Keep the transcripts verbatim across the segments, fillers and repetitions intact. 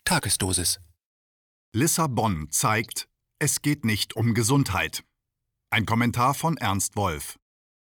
Tagesdosis. Lissabon zeigt, es geht nicht um Gesundheit. Ein Kommentar von Ernst Wolf.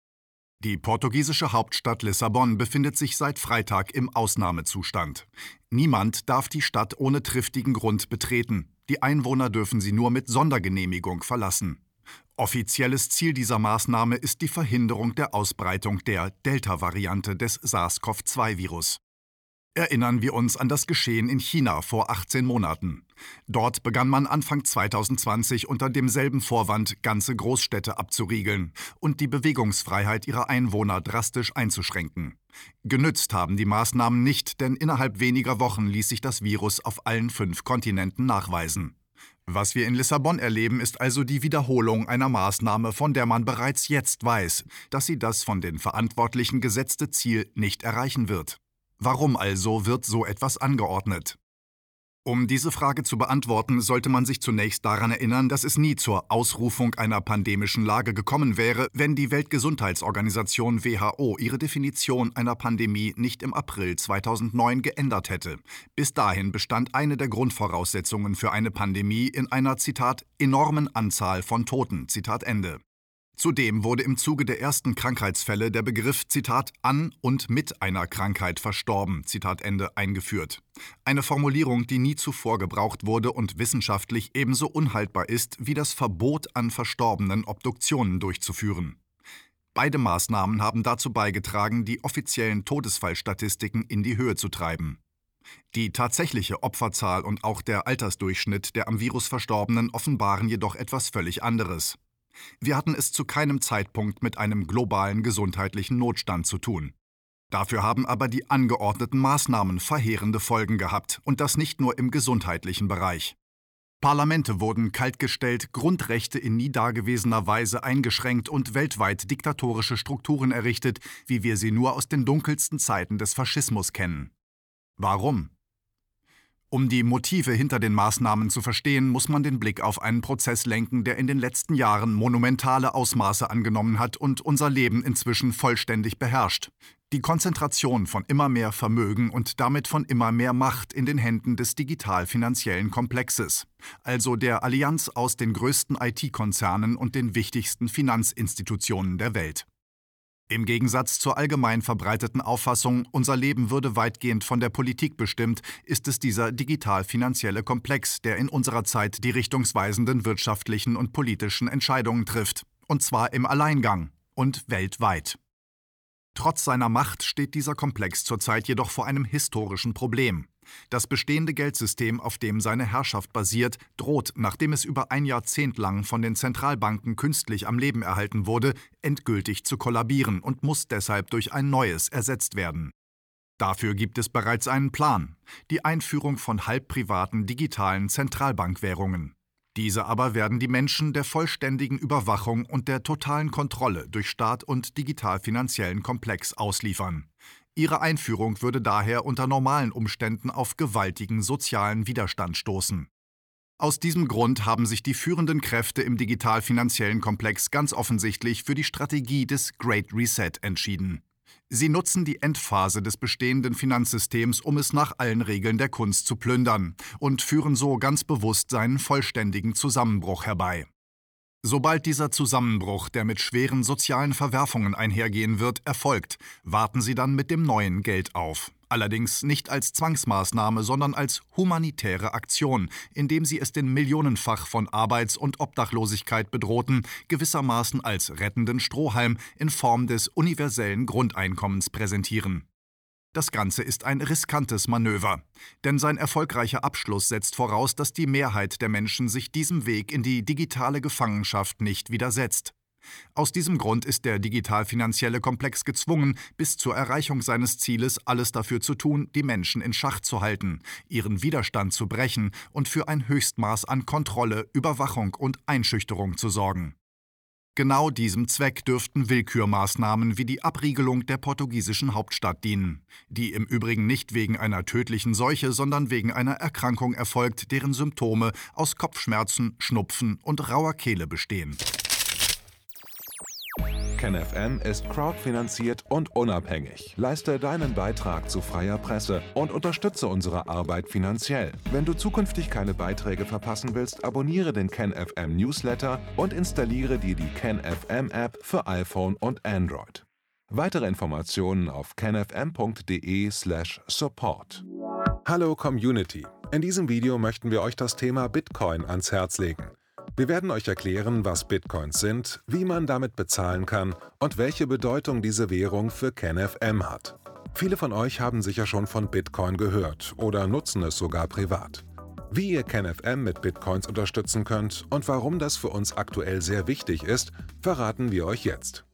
Die portugiesische Hauptstadt Lissabon befindet sich seit Freitag im Ausnahmezustand. Niemand darf die Stadt ohne triftigen Grund betreten. Die Einwohner dürfen sie nur mit Sondergenehmigung verlassen. Offizielles Ziel dieser Maßnahme ist die Verhinderung der Ausbreitung der Delta-Variante des SARS-CoV zwei Virus. Erinnern wir uns an das Geschehen in China vor achtzehn Monaten. Dort begann man Anfang zweitausendzwanzig unter demselben Vorwand, ganze Großstädte abzuriegeln und die Bewegungsfreiheit ihrer Einwohner drastisch einzuschränken. Genützt haben die Maßnahmen nicht, denn innerhalb weniger Wochen ließ sich das Virus auf allen fünf Kontinenten nachweisen. Was wir in Lissabon erleben, ist also die Wiederholung einer Maßnahme, von der man bereits jetzt weiß, dass sie das von den Verantwortlichen gesetzte Ziel nicht erreichen wird. Warum also wird so etwas angeordnet? Um diese Frage zu beantworten, sollte man sich zunächst daran erinnern, dass es nie zur Ausrufung einer pandemischen Lage gekommen wäre, wenn die Weltgesundheitsorganisation W H O ihre Definition einer Pandemie nicht im April zweitausendneun geändert hätte. Bis dahin bestand eine der Grundvoraussetzungen für eine Pandemie in einer, Zitat, enormen Anzahl von Toten, Zitat Ende. Zudem wurde im Zuge der ersten Krankheitsfälle der Begriff, Zitat, an und mit einer Krankheit verstorben, Zitat Ende, eingeführt. Eine Formulierung, die nie zuvor gebraucht wurde und wissenschaftlich ebenso unhaltbar ist, wie das Verbot an Verstorbenen Obduktionen durchzuführen. Beide Maßnahmen haben dazu beigetragen, die offiziellen Todesfallstatistiken in die Höhe zu treiben. Die tatsächliche Opferzahl und auch der Altersdurchschnitt der am Virus Verstorbenen offenbaren jedoch etwas völlig anderes. Wir hatten es zu keinem Zeitpunkt mit einem globalen gesundheitlichen Notstand zu tun. Dafür haben aber die angeordneten Maßnahmen verheerende Folgen gehabt, und das nicht nur im gesundheitlichen Bereich. Parlamente wurden kaltgestellt, Grundrechte in nie dagewesener Weise eingeschränkt und weltweit diktatorische Strukturen errichtet, wie wir sie nur aus den dunkelsten Zeiten des Faschismus kennen. Warum? Um die Motive hinter den Maßnahmen zu verstehen, muss man den Blick auf einen Prozess lenken, der in den letzten Jahren monumentale Ausmaße angenommen hat und unser Leben inzwischen vollständig beherrscht. Die Konzentration von immer mehr Vermögen und damit von immer mehr Macht in den Händen des digital-finanziellen Komplexes, also der Allianz aus den größten I T-Konzernen und den wichtigsten Finanzinstitutionen der Welt. Im Gegensatz zur allgemein verbreiteten Auffassung, unser Leben würde weitgehend von der Politik bestimmt, ist es dieser digital-finanzielle Komplex, der in unserer Zeit die richtungsweisenden wirtschaftlichen und politischen Entscheidungen trifft, und zwar im Alleingang und weltweit. Trotz seiner Macht steht dieser Komplex zurzeit jedoch vor einem historischen Problem. Das bestehende Geldsystem, auf dem seine Herrschaft basiert, droht, nachdem es über ein Jahrzehnt lang von den Zentralbanken künstlich am Leben erhalten wurde, endgültig zu kollabieren und muss deshalb durch ein neues ersetzt werden. Dafür gibt es bereits einen Plan: die Einführung von halbprivaten digitalen Zentralbankwährungen. Diese aber werden die Menschen der vollständigen Überwachung und der totalen Kontrolle durch Staat und digital-finanziellen Komplex ausliefern. Ihre Einführung würde daher unter normalen Umständen auf gewaltigen sozialen Widerstand stoßen. Aus diesem Grund haben sich die führenden Kräfte im digital-finanziellen Komplex ganz offensichtlich für die Strategie des Great Reset entschieden. Sie nutzen die Endphase des bestehenden Finanzsystems, um es nach allen Regeln der Kunst zu plündern, und führen so ganz bewusst seinen vollständigen Zusammenbruch herbei. Sobald dieser Zusammenbruch, der mit schweren sozialen Verwerfungen einhergehen wird, erfolgt, warten sie dann mit dem neuen Geld auf. Allerdings nicht als Zwangsmaßnahme, sondern als humanitäre Aktion, indem sie es den millionenfach von Arbeits- und Obdachlosigkeit bedrohten, gewissermaßen als rettenden Strohhalm in Form des universellen Grundeinkommens präsentieren. Das Ganze ist ein riskantes Manöver, denn sein erfolgreicher Abschluss setzt voraus, dass die Mehrheit der Menschen sich diesem Weg in die digitale Gefangenschaft nicht widersetzt. Aus diesem Grund ist der digital-finanzielle Komplex gezwungen, bis zur Erreichung seines Zieles alles dafür zu tun, die Menschen in Schach zu halten, ihren Widerstand zu brechen und für ein Höchstmaß an Kontrolle, Überwachung und Einschüchterung zu sorgen. Genau diesem Zweck dürften Willkürmaßnahmen wie die Abriegelung der portugiesischen Hauptstadt dienen, die im Übrigen nicht wegen einer tödlichen Seuche, sondern wegen einer Erkrankung erfolgt, deren Symptome aus Kopfschmerzen, Schnupfen und rauer Kehle bestehen. KenFM ist crowdfinanziert und unabhängig. Leiste deinen Beitrag zu freier Presse und unterstütze unsere Arbeit finanziell. Wenn du zukünftig keine Beiträge verpassen willst, abonniere den KenFM Newsletter und installiere dir die KenFM App für iPhone und Android. Weitere Informationen auf kenfm punkt de slash support. Hallo Community! In diesem Video möchten wir euch das Thema Bitcoin ans Herz legen. Wir werden euch erklären, was Bitcoins sind, wie man damit bezahlen kann und welche Bedeutung diese Währung für KenFM hat. Viele von euch haben sicher schon von Bitcoin gehört oder nutzen es sogar privat. Wie ihr KenFM mit Bitcoins unterstützen könnt und warum das für uns aktuell sehr wichtig ist, verraten wir euch jetzt.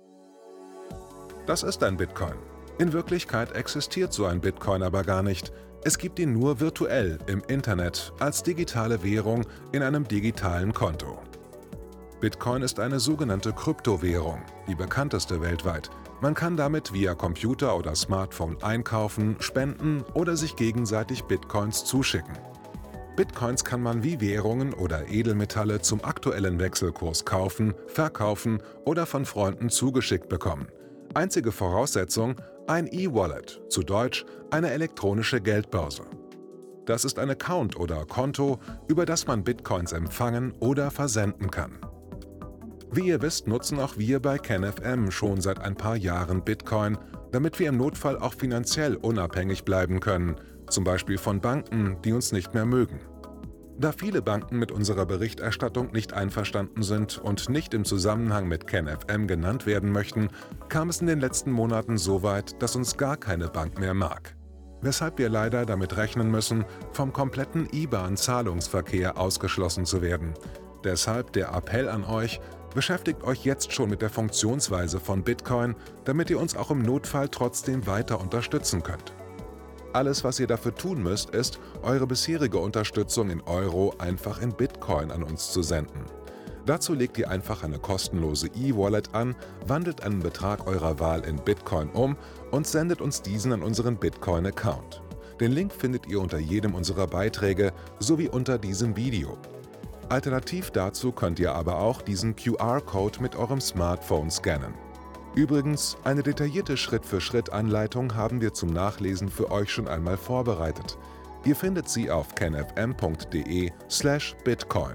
Das ist ein Bitcoin. In Wirklichkeit existiert so ein Bitcoin aber gar nicht. Es gibt ihn nur virtuell im Internet als digitale Währung in einem digitalen Konto. Bitcoin ist eine sogenannte Kryptowährung, die bekannteste weltweit. Man kann damit via Computer oder Smartphone einkaufen, spenden oder sich gegenseitig Bitcoins zuschicken. Bitcoins kann man wie Währungen oder Edelmetalle zum aktuellen Wechselkurs kaufen, verkaufen oder von Freunden zugeschickt bekommen. Einzige Voraussetzung: ein E-Wallet, zu Deutsch eine elektronische Geldbörse. Das ist ein Account oder Konto, über das man Bitcoins empfangen oder versenden kann. Wie ihr wisst, nutzen auch wir bei KenFM schon seit ein paar Jahren Bitcoin, damit wir im Notfall auch finanziell unabhängig bleiben können, zum Beispiel von Banken, die uns nicht mehr mögen. Da viele Banken mit unserer Berichterstattung nicht einverstanden sind und nicht im Zusammenhang mit KenFM genannt werden möchten, kam es in den letzten Monaten so weit, dass uns gar keine Bank mehr mag. Weshalb wir leider damit rechnen müssen, vom kompletten I B A N-Zahlungsverkehr ausgeschlossen zu werden. Deshalb der Appell an euch: Beschäftigt euch jetzt schon mit der Funktionsweise von Bitcoin, damit ihr uns auch im Notfall trotzdem weiter unterstützen könnt. Alles, was ihr dafür tun müsst, ist, eure bisherige Unterstützung in Euro einfach in Bitcoin an uns zu senden. Dazu legt ihr einfach eine kostenlose E-Wallet an, wandelt einen Betrag eurer Wahl in Bitcoin um und sendet uns diesen an unseren Bitcoin-Account. Den Link findet ihr unter jedem unserer Beiträge sowie unter diesem Video. Alternativ dazu könnt ihr aber auch diesen Q R-Code mit eurem Smartphone scannen. Übrigens, eine detaillierte Schritt-für-Schritt-Anleitung haben wir zum Nachlesen für euch schon einmal vorbereitet. Ihr findet sie auf kenfm punkt de slash bitcoin.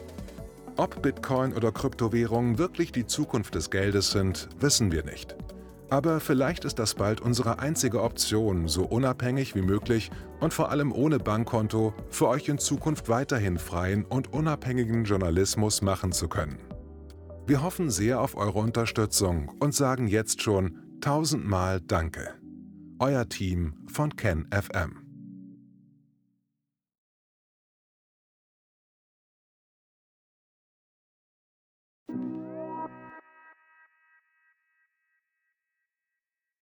Ob Bitcoin oder Kryptowährungen wirklich die Zukunft des Geldes sind, wissen wir nicht. Aber vielleicht ist das bald unsere einzige Option, so unabhängig wie möglich und vor allem ohne Bankkonto für euch in Zukunft weiterhin freien und unabhängigen Journalismus machen zu können. Wir hoffen sehr auf eure Unterstützung und sagen jetzt schon tausendmal Danke. Euer Team von KenFM.